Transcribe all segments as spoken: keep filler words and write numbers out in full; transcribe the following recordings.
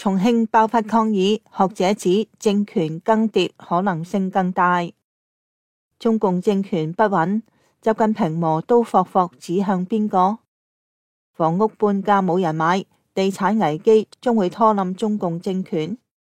重慶爆發抗議，學者指政權更迭可能性更大。中共政權不穩，習近平磨刀霍霍指向邊個？房屋半價冇人買，地產危機將會拖冧中共政權。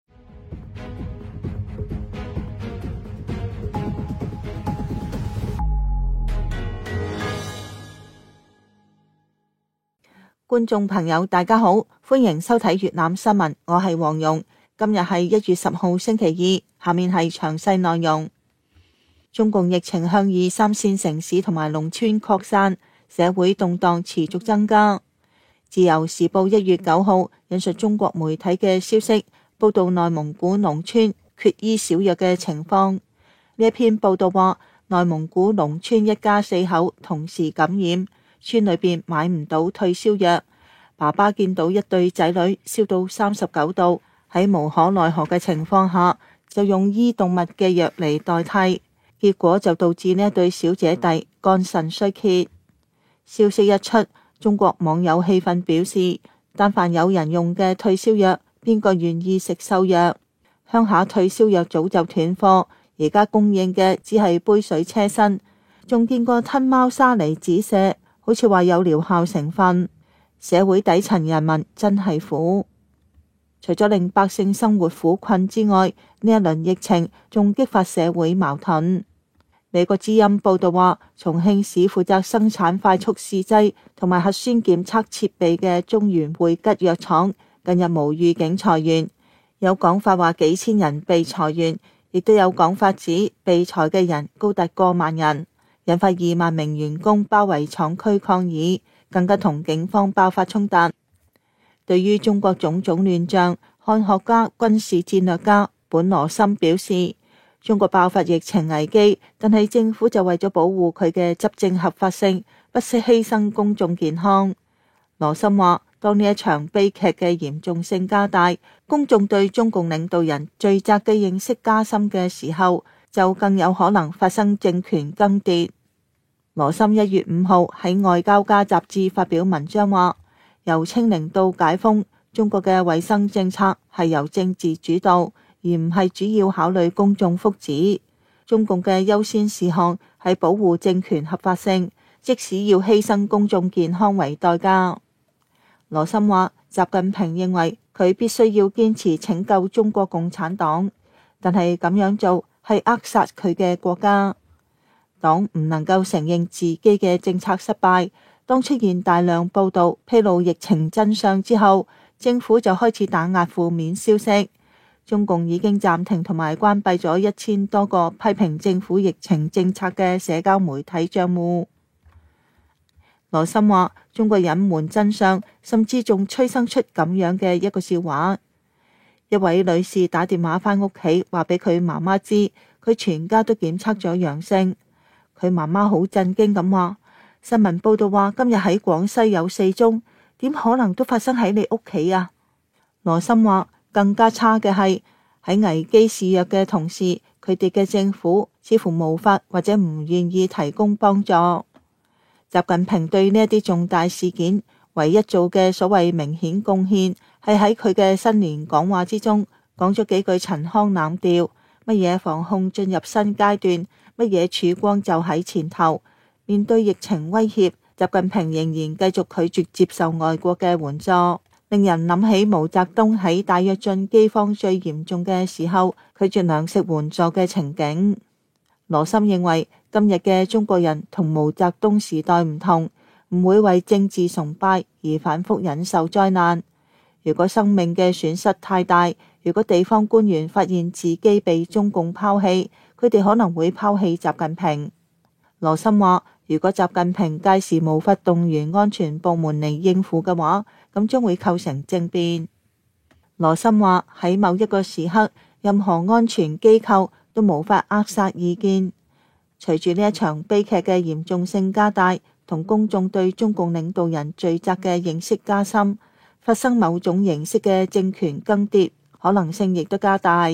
觀眾朋友大家好，歡迎收睇粵覽新聞，我係黃蓉。今日係一月十號星期二，下面係詳細內容。中共疫情向二三線城市同埋農村擴散，社會動盪持續增加。自由時報一月九號引述中國媒體嘅消息，報道內蒙古農村缺醫少藥嘅情況。呢一篇報道話，內蒙古農村一家四口同時感染，村裏邊買唔到退燒藥，爸爸見到一對仔女燒到三十九度，喺無可奈何嘅情況下，就用醫動物嘅藥嚟代替，結果就導致呢一對小姐弟肝腎衰竭。消息一出，中國網友氣憤表示，但凡有人用嘅退燒藥，邊個願意食餿藥？鄉下退燒藥早就斷貨，而家供應嘅只係杯水車薪，仲見過吞貓砂嚟止瀉，好似話有療效成分。社會底層人民真係苦，除咗令百姓生活苦困之外，呢一輪疫情仲激發社會矛盾。美國之音報道話，重慶市負責生產快速試劑同埋核酸檢測設備嘅中原匯吉藥廠近日無預警裁員，有講法話幾千人被裁員，亦都有講法指被裁嘅人高達過萬人，引發二萬名員工包圍廠區抗議，更加同警方爆發衝突。對於中國種種亂象，漢學家、軍事戰略家本羅森表示，中國爆發疫情危機，但係政府就為咗保護佢嘅執政合法性，不惜犧牲公眾健康。羅森話，當呢一場悲劇嘅嚴重性加大，公眾對中共領導人罪責嘅認識加深嘅時候，就更有可能發生政權更迭。羅森一月五號喺外交家雜誌發表文章話，由清零到解封，中國嘅衛生政策係由政治主導，而唔係主要考慮公眾福祉。中共嘅優先事項係保護政權合法性，即使要犧牲公眾健康為代價。羅森話，習近平認為佢必須要堅持拯救中國共產黨，但係咁樣做係扼殺佢嘅國家。黨唔能夠承認自己嘅政策失敗。當出現大量報道披露疫情真相之後，政府就開始打壓負面消息。中共已經暫停同埋關閉咗一千多個批評政府疫情政策嘅社交媒體賬戶。羅森話，中國隱瞞真相，甚至仲催生出咁樣嘅一個笑話。一位女士打電話返屋企，話俾佢媽媽知，佢全家都檢測咗陽性。佢媽媽好震驚咁話，新聞報道話今日喺廣西有四宗，點可能都發生喺你屋企啊？羅森話，更加差嘅係喺危機肆虐嘅同時，佢哋嘅政府似乎無法或者唔願意提供幫助。習近平對呢一啲重大事件唯一做嘅所謂明顯貢獻，係喺佢嘅新年講話之中講咗幾句陳腔濫調，乜嘢防控進入新階段，乜嘢曙光就喺前頭。面對疫情威脅，習近平仍然繼續拒絕接受外國嘅援助，令人諗起毛澤東喺大躍進饑荒最嚴重嘅時候拒絕糧食援助嘅情景。羅森認為，今日嘅中國人同毛澤東時代唔同，唔會為政治崇拜而反覆忍受災難。如果生命嘅損失太大，如果地方官員發現自己被中共拋棄，佢哋可能會拋棄習近平。羅森話，如果習近平屆時無法動員安全部門嚟應付嘅話，咁將會構成政變。羅森話，喺某一個時刻，任何安全機構都無法扼殺意見。隨住呢一場悲劇嘅嚴重性加大，同公眾對中共領導人罪責嘅認識加深，發生某種形式嘅政權更迭可能性亦都加大。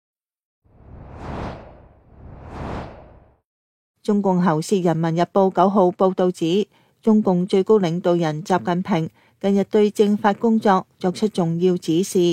中共喉舌《人民日報》九號報道指，中共最高領導人習近平近日對政法工作作出重要指示，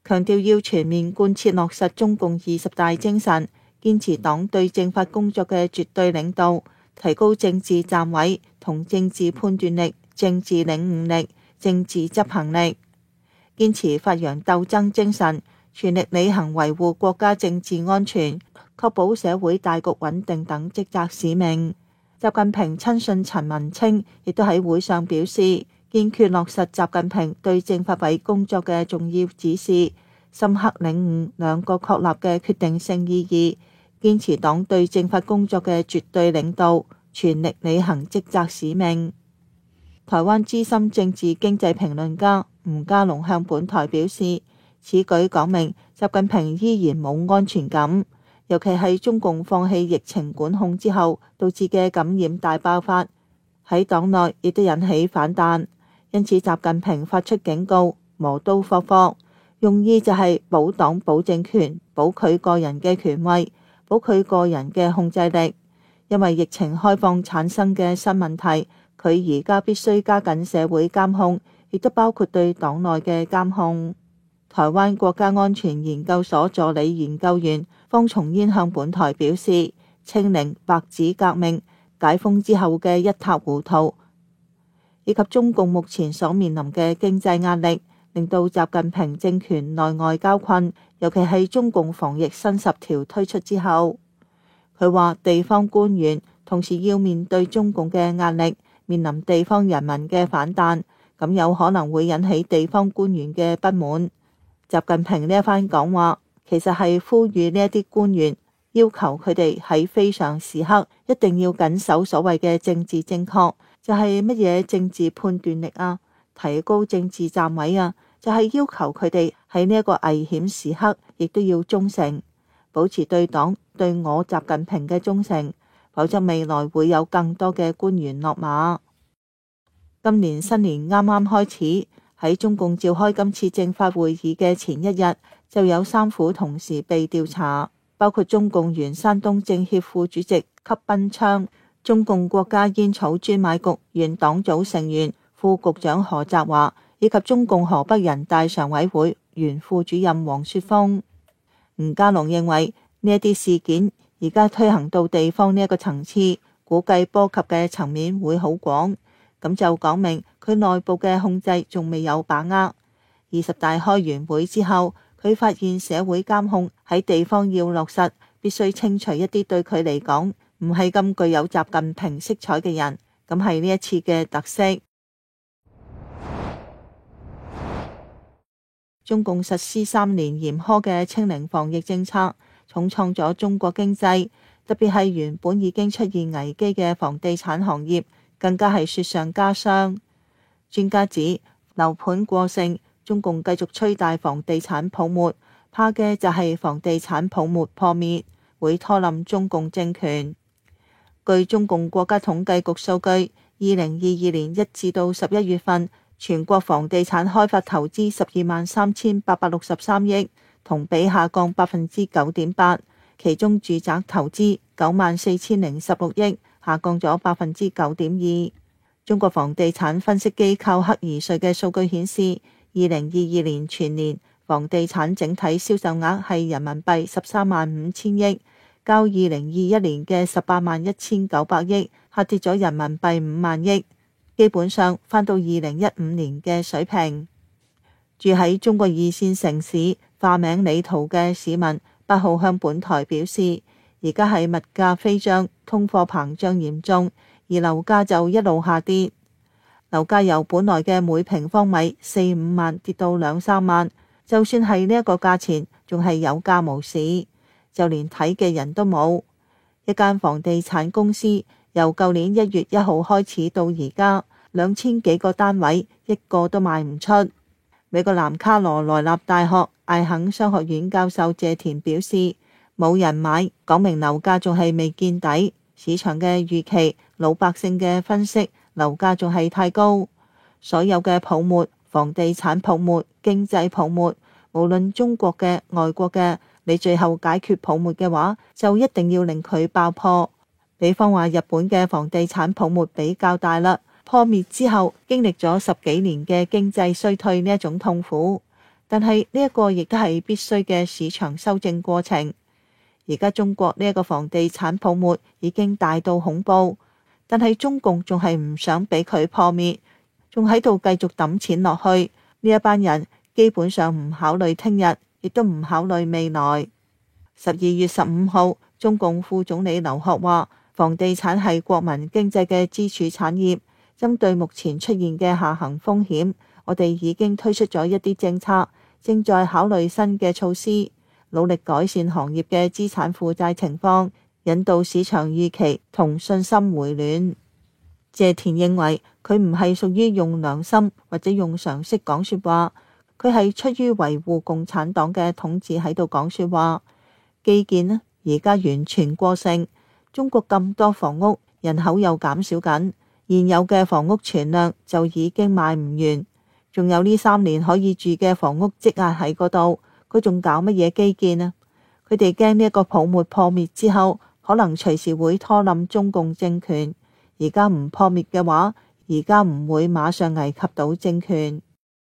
強調要全面貫徹落實中共二十大精神，堅持黨對政法工作嘅絕對領導，提高政治站位同政治判斷力、政治領悟力、政治執行力，堅持發揚鬥爭精神，全力履行維護國家政治安全、確保社會大局穩定等職責使命。習近平親信陳文清亦都喺會上表示，堅決落實習近平對政法委工作嘅重要指示，深刻領悟兩個確立嘅決定性意義，堅持黨對政法工作嘅絕對領導，全力履行職責使命。台灣資深政治經濟評論家吳家龍向本台表示，此舉講明習近平依然冇安全感，尤其係中共放棄疫情管控之後導致嘅感染大爆發，喺黨內亦都引起反彈，因此習近平發出警告，磨刀霍霍，用意就係保黨保政權，保佢個人嘅權威，保佢個人嘅控制力。因為疫情開放產生嘅新問題，佢而家必須加緊社會監控，亦都包括對黨內嘅監控。台灣國家安全研究所助理研究員方松煙向本台表示，清零、白紙革命、解封之後嘅一塌糊塗，以及中共目前所面臨嘅經濟壓力，令到習近平政權內外交困，尤其係中共防疫新十條推出之後。佢話地方官員同時要面對中共嘅壓力，面臨地方人民嘅反彈，咁有可能會引起地方官員嘅不滿。習近平呢一番講話，其實係呼籲呢一啲官員，要求佢哋喺非常時刻一定要謹守所謂嘅政治正確，就係乜嘢政治判斷力啊，提高政治站位啊，就係要求佢哋喺呢一個危險時刻，亦都要忠誠，保持對黨對我習近平嘅忠誠，否則未來會有更多嘅官員落馬。今年新年啱啱開始，喺中共召開今次政法會議嘅前一日，就有三府同時被調查，包括中共原山東政協副主席級賓昌、中共國家煙草專賣局原黨組成員副局長何澤華，以及中共河北人大常委會原副主任王雪峰。吳家龍認為呢一啲事件而家推行到地方呢一個層次，估計波及嘅層面會好廣。咁就講明佢內部嘅控制仲未有把握。二十大開完會之後，佢發現社會監控喺地方要落實，必須清除一啲對佢嚟講唔係咁具有習近平色彩嘅人，咁係呢一次嘅特色。中共實施三年嚴苛嘅清零防疫政策，重創咗中國經濟，特別係原本已經出現危機嘅房地產行業，更加係雪上加霜。專家指樓盤過剩，中共繼續吹大房地產泡沫，怕嘅就係房地產泡沫破滅，會拖冧中共政權。據中共國家統計局數據，二零二二年一至到十一月份，全國房地產開發投資十二萬三千八百六十三億，同比下降百分之九點八，其中住宅投資九萬四千零十六億，下降咗百分之九點二。中國房地產分析機構克爾瑞嘅數據顯示，二零二二年全年房地產整體銷售額係人民幣十三萬五千億，較二零二一年嘅十八萬一千九百億下跌咗人民幣五萬億，基本上返到二零一五年嘅水平。住喺中國二線城市化名李圖嘅市民八號向本台表示，而家係物價飛漲，通貨膨脹嚴重，而樓價就一路下跌。樓價由本來嘅每平方米四五萬跌到兩三萬，就算係呢一個價錢，仲係有價無市，就連睇嘅人都冇。一間房地產公司由舊年一月一號開始到而家，兩千幾個單位，一個都賣唔出。美國南卡羅來納大學艾肯商學院教授謝田表示，冇人買，講明樓價仲係未見底，市場嘅預期，老百姓嘅分析，樓價仲係太高。所有嘅泡沫，房地產泡沫、經濟泡沫，無論中國嘅、外國嘅，你最後解決泡沫嘅話，就一定要令佢爆破。比方話日本嘅房地產泡沫比較大啦，破滅之後經歷咗十幾年嘅經濟衰退呢一種痛苦， 但係呢一個亦都係必須嘅市場修正過程。而家中國呢一個房地產泡沫已經大到恐怖，但係中共仲係唔想俾佢破滅，仲喺度繼續抌錢落去。呢一班人基本上唔考慮聽日，亦都唔考慮未來。十二月十五號，中共副總理劉鶴話，房地產係國民經濟嘅支柱產業，針對目前出現嘅下行風險，我哋已經推出咗一啲政策，正在考慮新嘅措施，努力改善行業嘅資產負債情況，引導市場預期同信心回暖。謝田認為佢唔係屬於用良心或者用常識講說話，佢係出於維護共產黨嘅統治喺度講說話。基建呢，而家完全過剩，中國咁多房屋，人口又減少緊，現有嘅房屋存量就已經賣唔完，仲有呢三年可以住嘅房屋積壓喺嗰度，佢仲搞乜嘢基建啊？佢哋驚呢一個泡沫破滅之後，可能隨時會拖冧中共政權。而家唔破滅嘅話，而家唔會馬上危及到政權。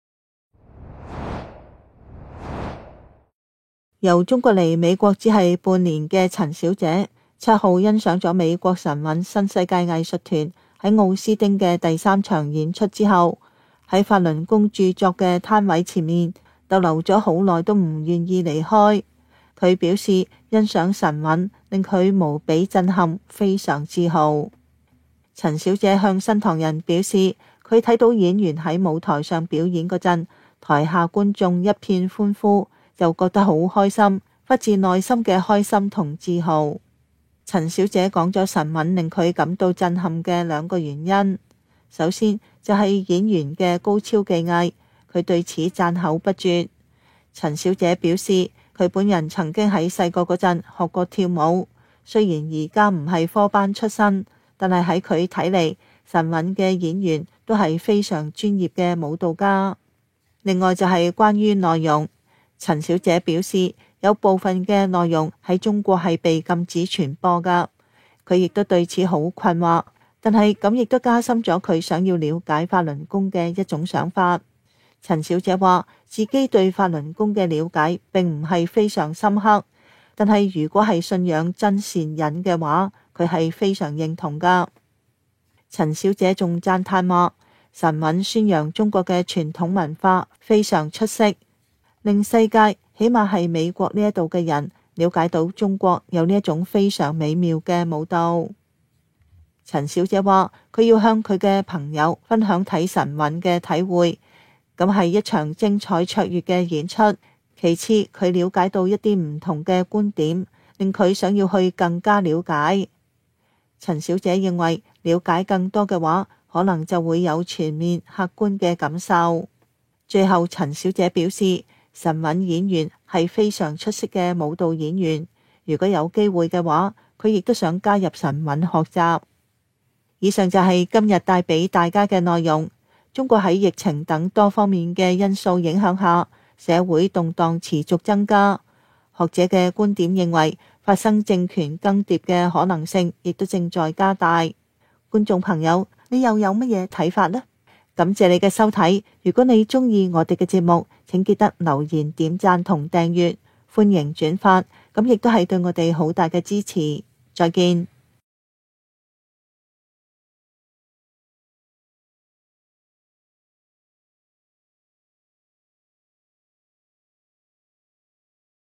由中國嚟美國只係半年嘅陳小姐，七號欣賞咗美國神韻新世界藝術團喺奧斯汀嘅第三場演出之後，喺法輪功著作嘅攤位前面逗留咗好耐，都唔願意離開。佢表示欣賞神韻令佢無比震撼，非常自豪。陳小姐向新唐人表示，佢睇到演員喺舞台上表演嗰陣，台下觀眾一片歡呼，就覺得好開心，發自內心嘅開心同自豪。陳小姐講咗神韻令佢感到震撼嘅兩個原因，首先就係演員嘅高超技藝，佢對此讚口不絕。陳小姐表示，佢本人曾經喺細個嗰陣學過跳舞，雖然而家唔係科班出身，但係喺佢睇嚟，神韻嘅演員都係非常專業嘅舞蹈家。另外就係關於內容，陳小姐表示有部分嘅內容喺中國係被禁止傳播噶，佢亦都對此好困惑，但係咁亦都加深咗佢想要了解法輪功嘅一種想法。陳小姐話自己對法輪功嘅了解並唔係非常深刻，但係如果係信仰真善忍嘅話，佢係非常認同噶。陳小姐仲讚嘆話，神韻宣揚中國嘅傳統文化非常出色，令世界起碼係美國呢一度嘅人了解到中國有呢一種非常美妙嘅舞蹈。陳小姐話佢要向佢嘅朋友分享睇神韻嘅體會，咁係一場精彩卓越嘅演出。其次，佢了解到一啲唔同嘅觀點，令佢想要去更加了解。陳小姐認為了解更多嘅話，可能就會有全面客觀嘅感受。最後，陳小姐表示，神韻演員係非常出色嘅舞蹈演員，如果有機會嘅話，佢亦都想加入神韻學習。以上就係今日帶俾大家嘅內容。中國喺疫情等多方面嘅因素影響下，社會動盪持續增加。學者嘅觀點認為，發生政權更迭嘅可能性亦都正在加大。觀眾朋友，你又有乜嘢睇法呢？感謝你嘅收睇。如果你鍾意我哋嘅節目，請記得留言、點讚同訂閱，歡迎轉發，咁亦都係對我哋好大嘅支持。再見。